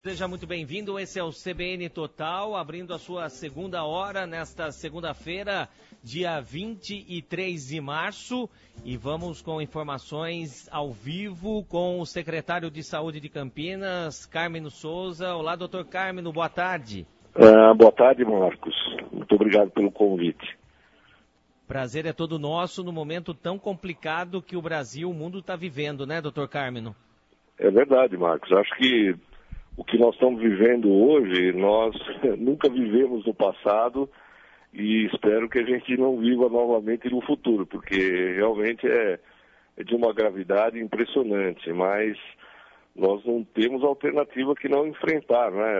Seja muito bem-vindo, esse é o CBN Total, abrindo a sua segunda hora nesta segunda-feira, dia 23 de março, e vamos com informações ao vivo com o secretário de Saúde de Campinas, Carmeno Souza. Olá, doutor Carmeno, boa tarde. Boa tarde, Marcos. Muito obrigado pelo convite. Prazer é todo nosso no momento tão complicado que o Brasil, o mundo está vivendo, né, doutor Carmeno? É verdade, Marcos. Acho que o que nós estamos vivendo hoje, nós nunca vivemos no passado e espero que a gente não viva novamente no futuro, porque realmente é de uma gravidade impressionante, mas nós não temos alternativa que não enfrentar, né?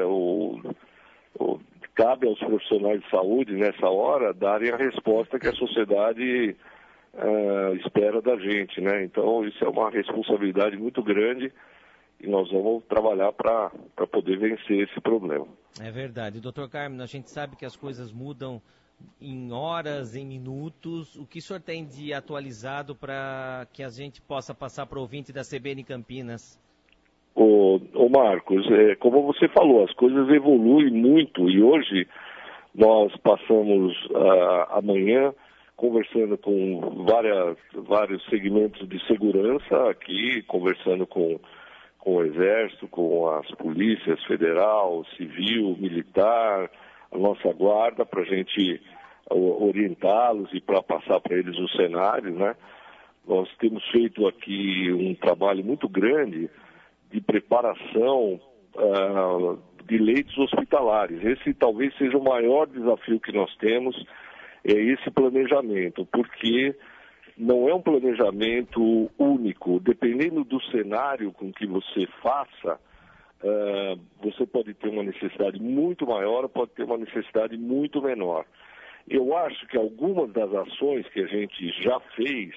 Cabe aos profissionais de saúde, nessa hora, darem a resposta que a sociedade espera da gente, né? Então, isso é uma responsabilidade muito grande e nós vamos trabalhar para poder vencer esse problema. É verdade. Doutor Carmeno, a gente sabe que as coisas mudam em horas, em minutos. O que o senhor tem de atualizado para que a gente possa passar para o ouvinte da CBN Campinas? Ô Marcos, como você falou, as coisas evoluem muito e hoje nós passamos amanhã conversando com vários segmentos de segurança aqui, conversando com o Exército, com as polícias federal, civil, militar, a nossa guarda, para a gente orientá-los e para passar para eles o cenário, né? Nós temos feito aqui um trabalho muito grande de preparação de leitos hospitalares. Esse talvez seja o maior desafio que nós temos, é esse planejamento, porque não é um planejamento único. Dependendo do cenário com que você faça, você pode ter uma necessidade muito maior, pode ter uma necessidade muito menor. Eu acho que algumas das ações que a gente já fez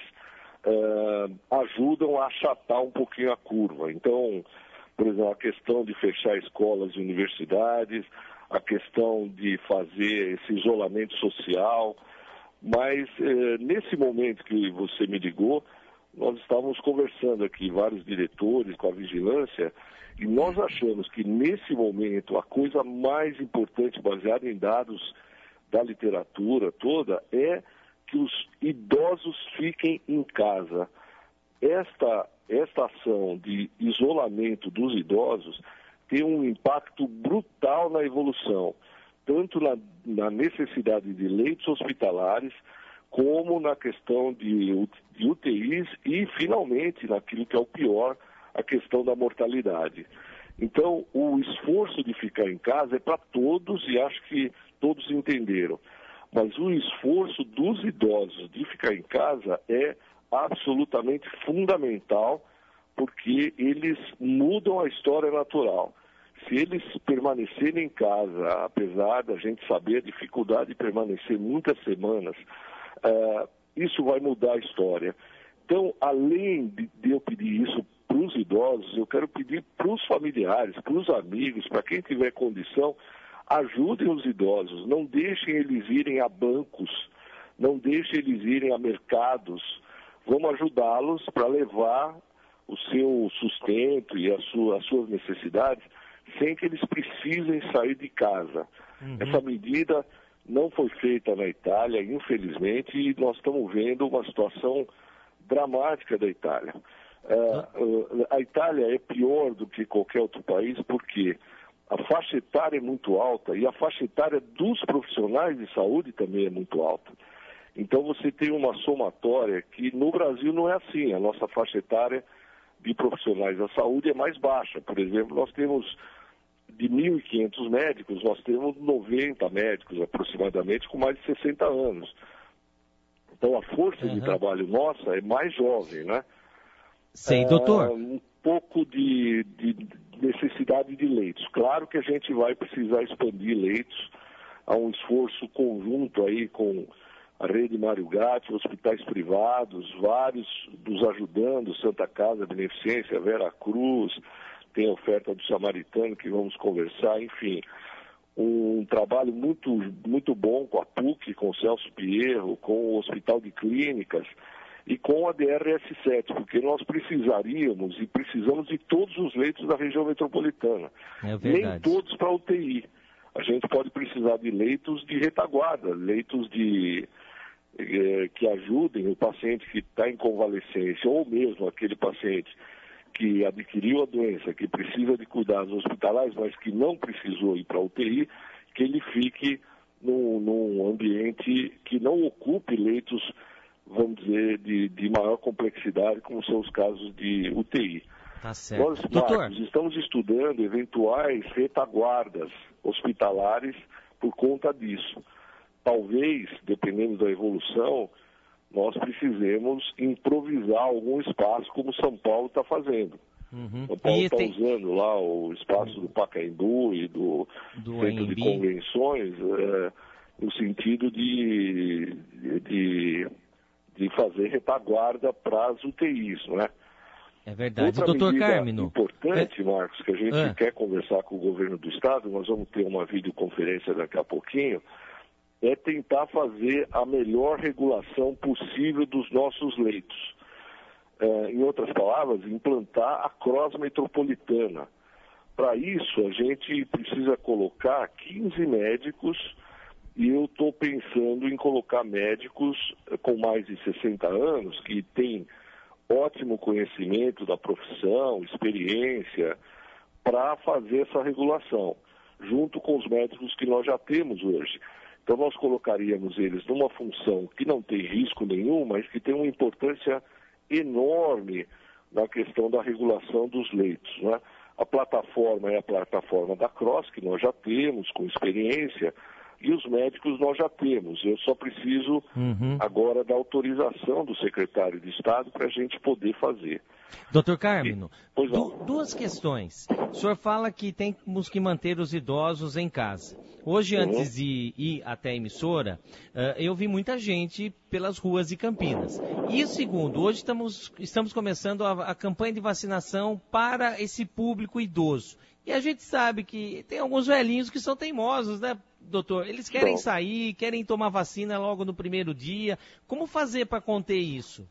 ajudam a achatar um pouquinho a curva. Então, por exemplo, a questão de fechar escolas e universidades, a questão de fazer esse isolamento social. Mas nesse momento que você me ligou, nós estávamos conversando aqui, vários diretores com a vigilância, e nós achamos que nesse momento a coisa mais importante, baseada em dados da literatura toda, é que os idosos fiquem em casa. Esta ação de isolamento dos idosos tem um impacto brutal na evolução, tanto na necessidade de leitos hospitalares, como na questão de UTIs e, finalmente, naquilo que é o pior, a questão da mortalidade. Então, o esforço de ficar em casa é para todos e acho que todos entenderam. Mas o esforço dos idosos de ficar em casa é absolutamente fundamental, porque eles mudam a história natural. Se eles permanecerem em casa, apesar da gente saber a dificuldade de permanecer muitas semanas, isso vai mudar a história. Então, além de eu pedir isso para os idosos, eu quero pedir para os familiares, para os amigos, para quem tiver condição, ajudem os idosos, não deixem eles irem a bancos, não deixem eles irem a mercados. Vamos ajudá-los para levar o seu sustento e as suas necessidades sem que eles precisem sair de casa. Essa medida não foi feita na Itália, infelizmente, e nós estamos vendo uma situação dramática da Itália. A Itália é pior do que qualquer outro país porque a faixa etária é muito alta e a faixa etária dos profissionais de saúde também é muito alta. Então você tem uma somatória que no Brasil não é assim. A nossa faixa etária de profissionais da saúde é mais baixa. Por exemplo, nós temos de 1.500 médicos, nós temos 90 médicos aproximadamente com mais de 60 anos. Então a força de trabalho nossa é mais jovem, né? Sim, doutor. Um pouco de necessidade de leitos. Claro que a gente vai precisar expandir leitos. Há um esforço conjunto aí com a Rede Mário Gatti, hospitais privados, vários nos ajudando, Santa Casa Beneficência, Vera Cruz, tem a oferta do Samaritano que vamos conversar, enfim. Um trabalho muito, muito bom com a PUC, com o Celso Pierro, com o Hospital de Clínicas. e com a DRS7, porque nós precisaríamos e precisamos de todos os leitos da região metropolitana. Nem todos para UTI. A gente pode precisar de leitos de retaguarda, leitos que ajudem o paciente que está em convalescência, ou mesmo aquele paciente que adquiriu a doença, que precisa de cuidados hospitalares, mas que não precisou ir para a UTI, que ele fique num ambiente que não ocupe leitos, vamos dizer, de maior complexidade, como são os casos de UTI. Tá certo. Nós, Marcos, estamos estudando eventuais retaguardas hospitalares por conta disso. Talvez, dependendo da evolução, nós precisemos improvisar algum espaço como São Paulo está fazendo. São Paulo está usando lá o espaço do Pacaembu e do Centro de Convenções no sentido de fazer retaguarda para as UTIs, não é? É verdade. Outra Doutor medida Carmino, importante, Marcos, que a gente quer conversar com o governo do Estado, nós vamos ter uma videoconferência daqui a pouquinho, é tentar fazer a melhor regulação possível dos nossos leitos. Em outras palavras, implantar a cross metropolitana. Para isso, a gente precisa colocar 15 médicos e eu estou pensando em colocar médicos com mais de 60 anos, que têm ótimo conhecimento da profissão, experiência, para fazer essa regulação, junto com os médicos que nós já temos hoje. Então, nós colocaríamos eles numa função que não tem risco nenhum, mas que tem uma importância enorme na questão da regulação dos leitos, né? A plataforma é a plataforma da Cross, que nós já temos, com experiência, e os médicos nós já temos. Eu só preciso agora da autorização do secretário de Estado para a gente poder fazer. Doutor Carmino, duas questões. O senhor fala que temos que manter os idosos em casa. Hoje, antes de ir até a emissora, eu vi muita gente pelas ruas de Campinas. E o segundo, hoje estamos começando a campanha de vacinação para esse público idoso. E a gente sabe que tem alguns velhinhos que são teimosos, né, doutor? Eles querem sair, querem tomar vacina logo no primeiro dia. Como fazer para conter isso?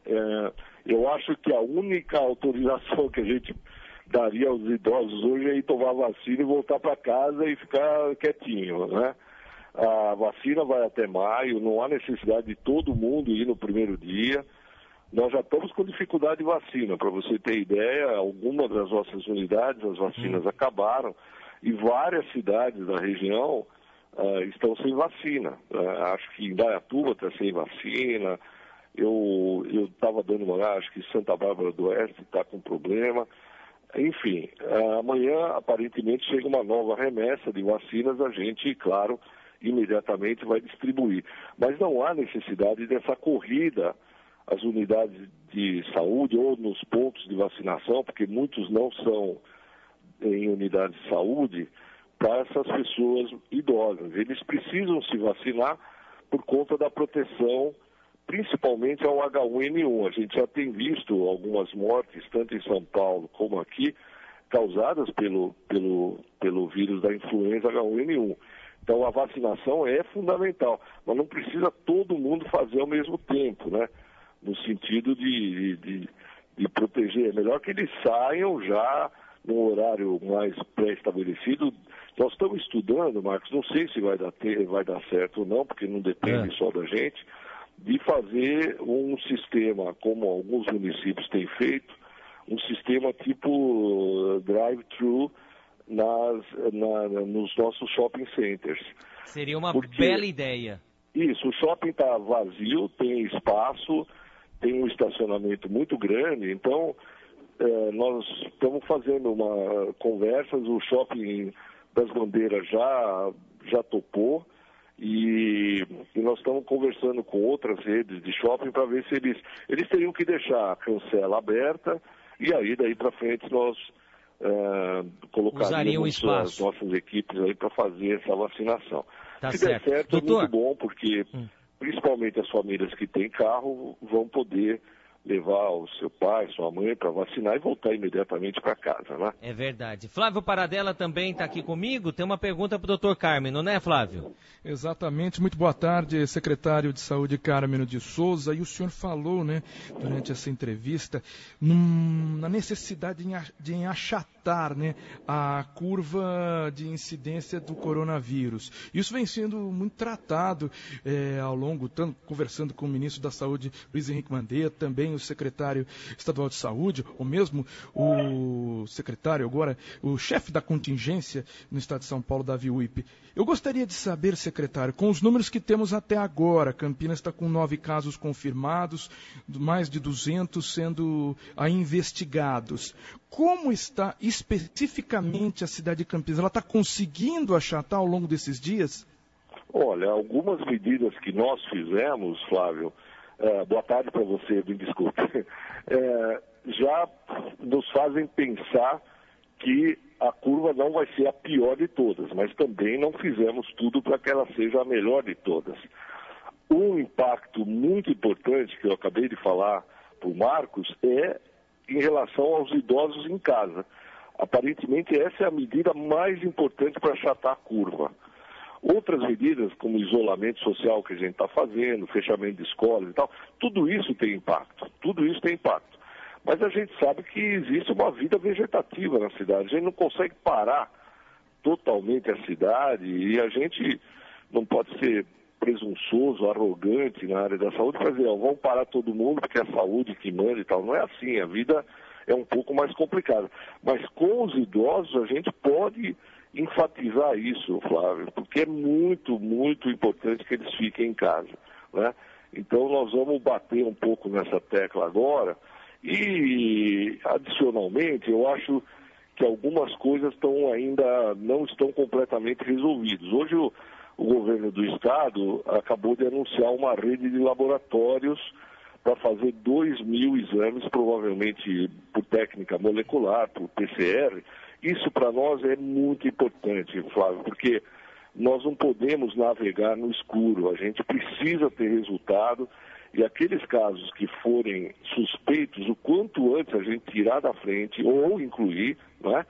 Eu acho que a única autorização que a gente daria aos idosos hoje é ir tomar vacina e voltar para casa e ficar quietinho, né? A vacina vai até maio, não há necessidade de todo mundo ir no primeiro dia. Nós já estamos com dificuldade de vacina. Para você ter ideia, algumas das nossas unidades, as vacinas acabaram e várias cidades da região estão sem vacina. Acho que Indaiatuba está sem vacina. Eu estava dando uma olhada, acho que Santa Bárbara do Oeste está com problema. Enfim, amanhã aparentemente chega uma nova remessa de vacinas, a gente, claro, imediatamente vai distribuir. Mas não há necessidade dessa corrida às unidades de saúde ou nos pontos de vacinação, porque muitos não são em unidades de saúde, para essas pessoas idosas. Eles precisam se vacinar por conta da proteção, principalmente ao H1N1. A gente já tem visto algumas mortes, tanto em São Paulo como aqui, causadas pelo vírus da influenza H1N1. Então, a vacinação é fundamental, mas não precisa todo mundo fazer ao mesmo tempo, né? No sentido de proteger. É melhor que eles saiam já num horário mais pré-estabelecido. Nós estamos estudando, Marcos, não sei se vai dar certo ou não, porque não depende só da gente, de fazer um sistema, como alguns municípios têm feito, um sistema tipo drive-thru nos nossos shopping centers. Seria uma bela ideia. Isso, o shopping está vazio, tem espaço, tem um estacionamento muito grande, então nós estamos fazendo conversas, o shopping das Bandeiras já topou, e nós estamos conversando com outras redes de shopping para ver se eles teriam que deixar a cancela aberta, e aí daí para frente nós colocaríamos as nossas equipes aí para fazer essa vacinação. Tá se certo. der certo, doutor, é muito bom, porque principalmente as famílias que têm carro vão poder levar o seu pai, sua mãe para vacinar e voltar imediatamente para casa, né? É verdade. Flávio Paradella também está aqui comigo. Tem uma pergunta para o Dr. Cármeno, né, Flávio? Exatamente. Muito boa tarde, secretário de Saúde Cármeno de Souza. E o senhor falou, né, durante essa entrevista, na necessidade de achatar, né, a curva de incidência do coronavírus. Isso vem sendo muito tratado ao longo, tanto conversando com o ministro da Saúde, Luiz Henrique Mandetta, também o secretário estadual de saúde, ou mesmo o secretário agora, o chefe da contingência no estado de São Paulo, Davi Uip. Eu gostaria de saber, secretário, com os números que temos até agora, Campinas está com 9 casos confirmados, mais de 200 sendo investigados. Como está especificamente a cidade de Campinas? Ela está conseguindo achatar ao longo desses dias? Olha, algumas medidas que nós fizemos, Flávio, boa tarde para você, me desculpe, já nos fazem pensar que a curva não vai ser a pior de todas, mas também não fizemos tudo para que ela seja a melhor de todas. Um impacto muito importante que eu acabei de falar para o Marcos é em relação aos idosos em casa. Aparentemente essa é a medida mais importante para achatar a curva. Outras medidas, como isolamento social que a gente está fazendo, fechamento de escolas e tal, tudo isso tem impacto, Mas a gente sabe que existe uma vida vegetativa na cidade, a gente não consegue parar totalmente a cidade e a gente não pode ser presunçoso, arrogante na área da saúde, para dizer, vamos parar todo mundo porque é a saúde que manda e tal. Não é assim, a vida é um pouco mais complicada. Mas com os idosos a gente pode enfatizar isso, Flávio, porque é muito, muito importante que eles fiquem em casa, né? Então nós vamos bater um pouco nessa tecla agora e, adicionalmente, eu acho que algumas coisas ainda não estão completamente resolvidas. Hoje o governo do estado acabou de anunciar uma rede de laboratórios para fazer 2.000 exames, provavelmente por técnica molecular, por PCR. Isso para nós é muito importante, Flávio, porque nós não podemos navegar no escuro, a gente precisa ter resultado e aqueles casos que forem suspeitos, o quanto antes a gente tirar da frente ou incluir, né,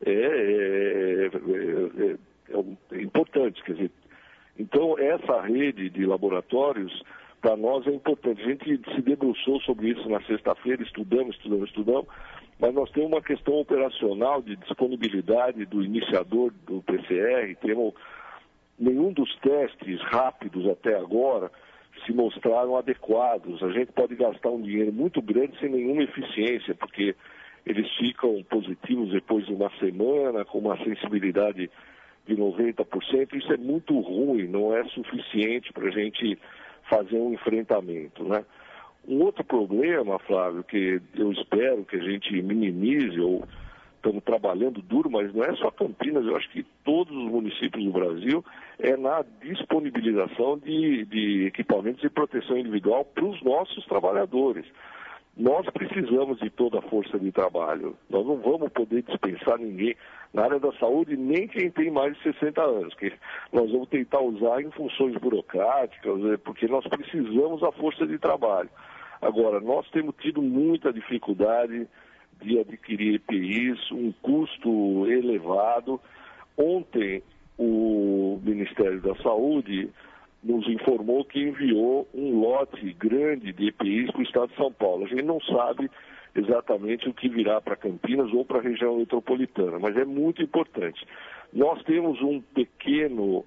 é importante, quer dizer. Então essa rede de laboratórios para nós é importante. A gente se debruçou sobre isso na sexta-feira, estudamos, mas nós temos uma questão operacional de disponibilidade do iniciador do PCR, nenhum dos testes rápidos até agora se mostraram adequados. A gente pode gastar um dinheiro muito grande sem nenhuma eficiência, porque eles ficam positivos depois de uma semana, com uma sensibilidade de 90%. Isso é muito ruim, não é suficiente para a gente fazer um enfrentamento, né? Um outro problema, Flávio, que eu espero que a gente minimize, ou estamos trabalhando duro, mas não é só Campinas, eu acho que todos os municípios do Brasil, é na disponibilização de equipamentos de proteção individual para os nossos trabalhadores. Nós precisamos de toda a força de trabalho. Nós não vamos poder dispensar ninguém na área da saúde, nem quem tem mais de 60 anos, que nós vamos tentar usar em funções burocráticas, porque nós precisamos da força de trabalho. Agora, nós temos tido muita dificuldade de adquirir EPIs, um custo elevado. Ontem, o Ministério da Saúde nos informou que enviou um lote grande de EPIs para o estado de São Paulo. A gente não sabe exatamente o que virá para Campinas ou para a região metropolitana, mas é muito importante. Nós temos um pequeno,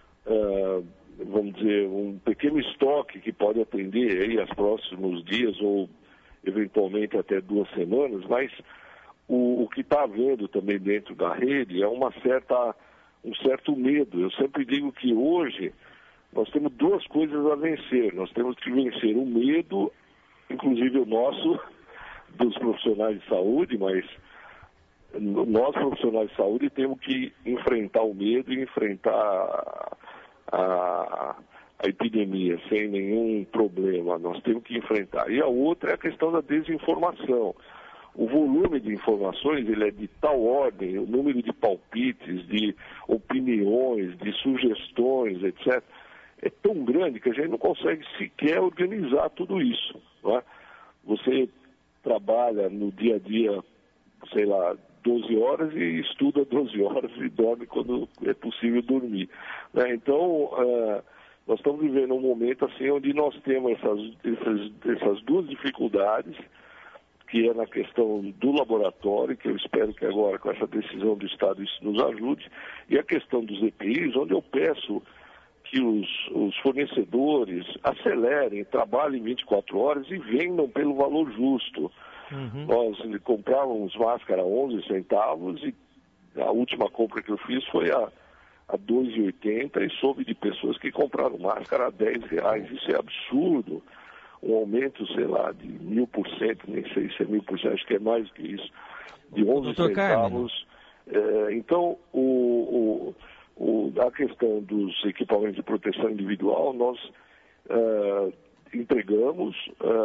um pequeno estoque que pode atender aí aos próximos dias ou eventualmente até 2 semanas, mas o que está havendo também dentro da rede é um certo medo. Eu sempre digo que hoje nós temos 2 coisas a vencer. Nós temos que vencer o medo, inclusive o nosso, dos profissionais de saúde, mas nós, profissionais de saúde, temos que enfrentar o medo e enfrentar a epidemia sem nenhum problema. Nós temos que enfrentar. E a outra é a questão da desinformação. O volume de informações ele é de tal ordem, o número de palpites, de opiniões, de sugestões, etc., é tão grande que a gente não consegue sequer organizar tudo isso, não é? você trabalha no dia a dia, sei lá, 12 horas e estuda 12 horas e dorme quando é possível dormir, né? Então, nós estamos vivendo um momento assim onde nós temos essas duas dificuldades, que é na questão do laboratório, que eu espero que agora com essa decisão do Estado isso nos ajude, e a questão dos EPIs, onde eu peço que os fornecedores acelerem, trabalhem 24 horas e vendam pelo valor justo. Uhum. Nós comprávamos máscara a 11 centavos e a última compra que eu fiz foi a R$2,80 e soube de pessoas que compraram máscara a R$10. Isso é absurdo. Um aumento, sei lá, de 1000%, nem sei se é 1000%, acho que é mais do que isso, de 11 centavos. Então, a questão dos equipamentos de proteção individual, nós entregamos,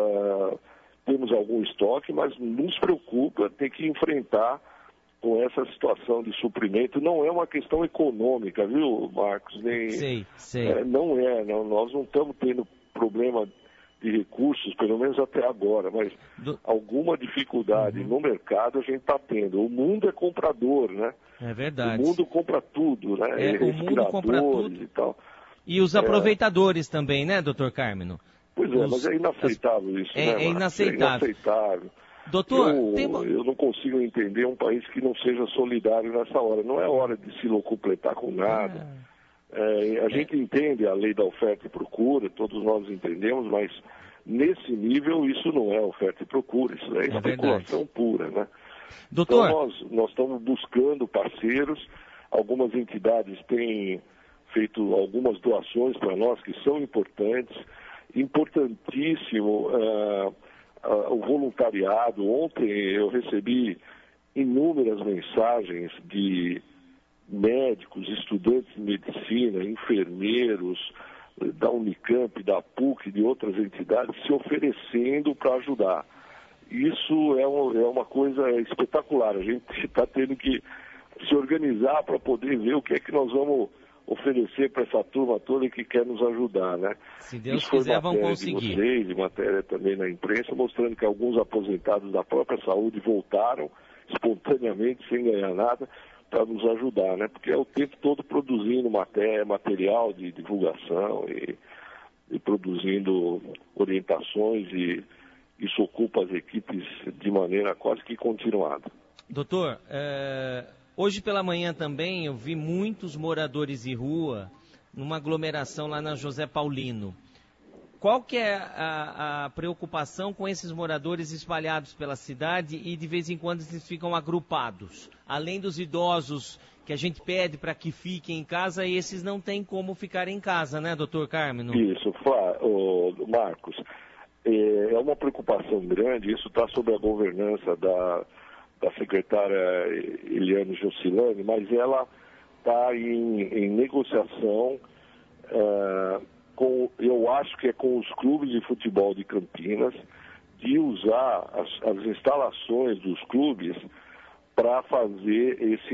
temos algum estoque, mas nos preocupa ter que enfrentar com essa situação de suprimento. Não é uma questão econômica, viu, Marcos? Sei. Não, nós não estamos tendo problema de recursos, pelo menos até agora, mas alguma dificuldade no mercado a gente está tendo. O mundo é comprador, né? É verdade. O mundo compra tudo, né? O mundo compra tudo. E tal. E os aproveitadores também, né, doutor Carmino? Pois é, mas é inaceitável isso, né, É inaceitável. Doutor, eu não consigo entender um país que não seja solidário nessa hora. Não é hora de se locupletar com nada. A gente entende a lei da oferta e procura, todos nós entendemos, mas nesse nível isso não é oferta e procura, isso é especulação pura, né? Doutor... Então nós estamos buscando parceiros, algumas entidades têm feito algumas doações para nós que são importantes, importantíssimo o voluntariado. Ontem eu recebi inúmeras mensagens de médicos, estudantes de medicina, enfermeiros da Unicamp, da PUC, de outras entidades, se oferecendo para ajudar. Isso é uma coisa espetacular. A gente está tendo que se organizar para poder ver o que é que nós vamos oferecer para essa turma toda que quer nos ajudar, né? Se Deus quiser, vão conseguir. De vocês, de matéria também na imprensa, mostrando que alguns aposentados da própria saúde voltaram espontaneamente, sem ganhar nada, para nos ajudar, né? Porque é o tempo todo produzindo material de divulgação e produzindo orientações, e isso ocupa as equipes de maneira quase que continuada. Doutor, hoje pela manhã também eu vi muitos moradores de rua numa aglomeração lá na José Paulino. Qual que é a preocupação com esses moradores espalhados pela cidade e de vez em quando eles ficam agrupados? Além dos idosos que a gente pede para que fiquem em casa, esses não têm como ficar em casa, né, doutor Carmino? Isso, Marcos. É uma preocupação grande, isso está sob a governança da secretária Eliane Jocilane, mas ela está em negociação eu acho que é com os clubes de futebol de Campinas, de usar as instalações dos clubes para fazer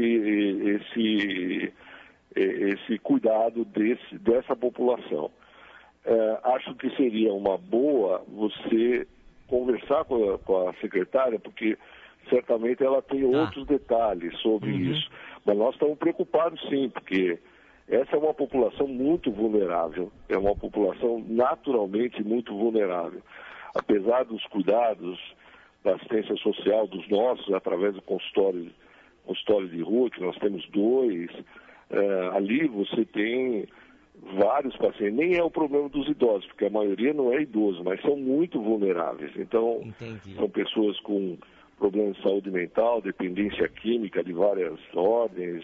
esse cuidado dessa população. Acho que seria uma boa você conversar com a secretária, porque certamente ela tem outros detalhes sobre isso. Mas nós estamos preocupados sim, porque essa é uma população muito vulnerável, é uma população naturalmente muito vulnerável. Apesar dos cuidados da assistência social dos nossos, através do consultório de rua, que nós temos 2, ali você tem vários pacientes. Nem é o problema dos idosos, porque a maioria não é idoso, mas são muito vulneráveis. Então, são pessoas com problemas de saúde mental, dependência química de várias ordens,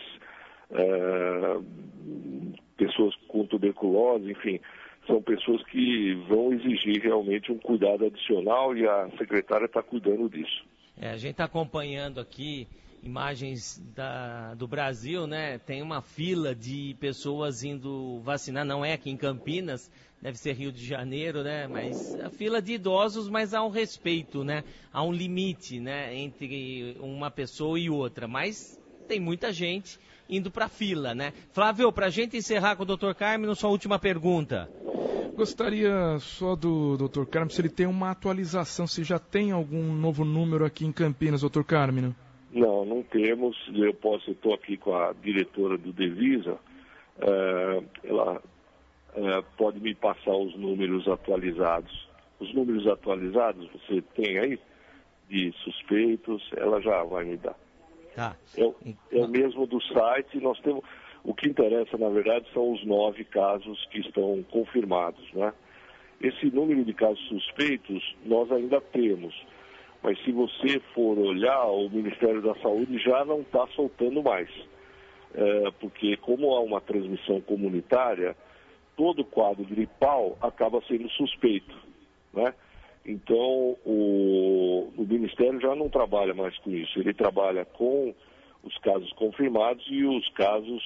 pessoas com tuberculose, enfim, são pessoas que vão exigir realmente um cuidado adicional e a secretária está cuidando disso. A gente está acompanhando aqui imagens do Brasil, né? Tem uma fila de pessoas indo vacinar, não é aqui em Campinas, deve ser Rio de Janeiro, né? Mas a fila de idosos, mas há um respeito, né? Há um limite, né? Entre uma pessoa e outra, mas tem muita gente indo para a fila, né? Flávio, para a gente encerrar com o Dr. Carmino, sua última pergunta. Gostaria só do Dr. Carmino, se ele tem uma atualização, se já tem algum novo número aqui em Campinas, Dr. Carmino. Não temos. Eu estou aqui com a diretora do Devisa, ela pode me passar os números atualizados. Os números atualizados você tem aí, de suspeitos, ela já vai me dar. Tá. É o mesmo do site, nós temos... O que interessa, na verdade, são os 9 casos que estão confirmados, né? Esse número de casos suspeitos nós ainda temos, mas se você for olhar, o Ministério da Saúde já não está soltando mais, porque como há uma transmissão comunitária, todo quadro gripal acaba sendo suspeito, né? Então, o Ministério já não trabalha mais com isso, ele trabalha com os casos confirmados e os casos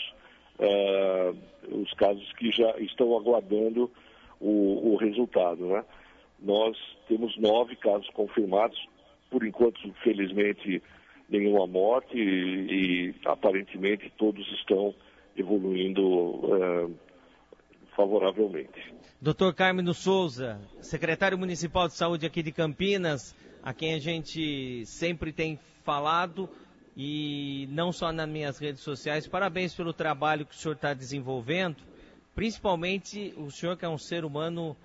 que já estão aguardando o resultado, né? Nós temos 9 casos confirmados, por enquanto, felizmente, nenhuma morte e aparentemente todos estão evoluindo favoravelmente. Dr. Carmino Souza, secretário municipal de saúde aqui de Campinas, a quem a gente sempre tem falado, e não só nas minhas redes sociais, parabéns pelo trabalho que o senhor está desenvolvendo, principalmente o senhor que é um ser humano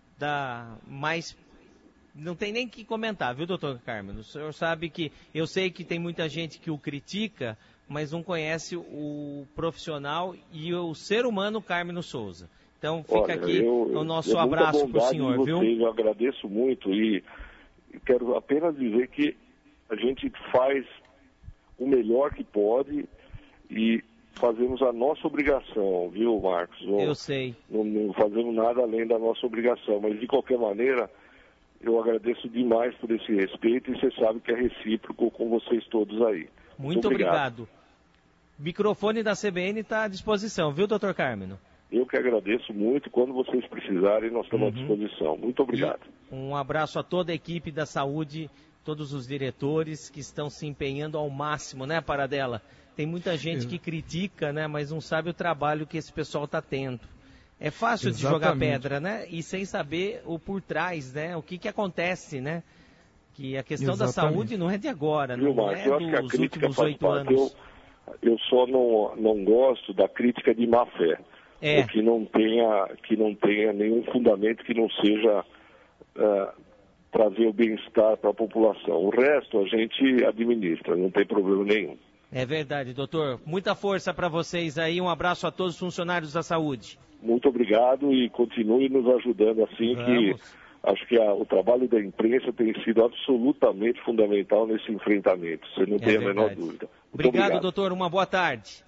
não tem nem que comentar, viu, doutor Carmino? O senhor sabe que, eu sei que tem muita gente que o critica, mas não conhece o profissional e o ser humano Carmino Souza. Então fica aqui o nosso abraço para o senhor, viu? Eu agradeço muito e quero apenas dizer que a gente faz o melhor que pode e fazemos a nossa obrigação, viu, Marcos? Eu sei. Não fazemos nada além da nossa obrigação, mas de qualquer maneira, eu agradeço demais por esse respeito e você sabe que é recíproco com vocês todos aí. Muito obrigado. Microfone da CBN está à disposição, viu, doutor Carmino? Eu que agradeço muito. Quando vocês precisarem, nós estamos à disposição. Muito obrigado. E um abraço a toda a equipe da saúde, todos os diretores que estão se empenhando ao máximo, né, Paradela? Tem muita gente que critica, né, mas não sabe o trabalho que esse pessoal está tendo. É fácil de jogar pedra, né? E sem saber o por trás, né? O que acontece, né? Que a questão da saúde não é de agora, não é dos últimos 8 anos. Eu só não gosto da crítica de má fé. Que não tenha nenhum fundamento que não seja trazer o bem-estar para a população. O resto a gente administra, não tem problema nenhum. É verdade, doutor. Muita força para vocês aí. Um abraço a todos os funcionários da saúde. Muito obrigado e continue nos ajudando assim. Que acho que o trabalho da imprensa tem sido absolutamente fundamental nesse enfrentamento. Você não tem a menor dúvida. Muito obrigado, doutor. Uma boa tarde.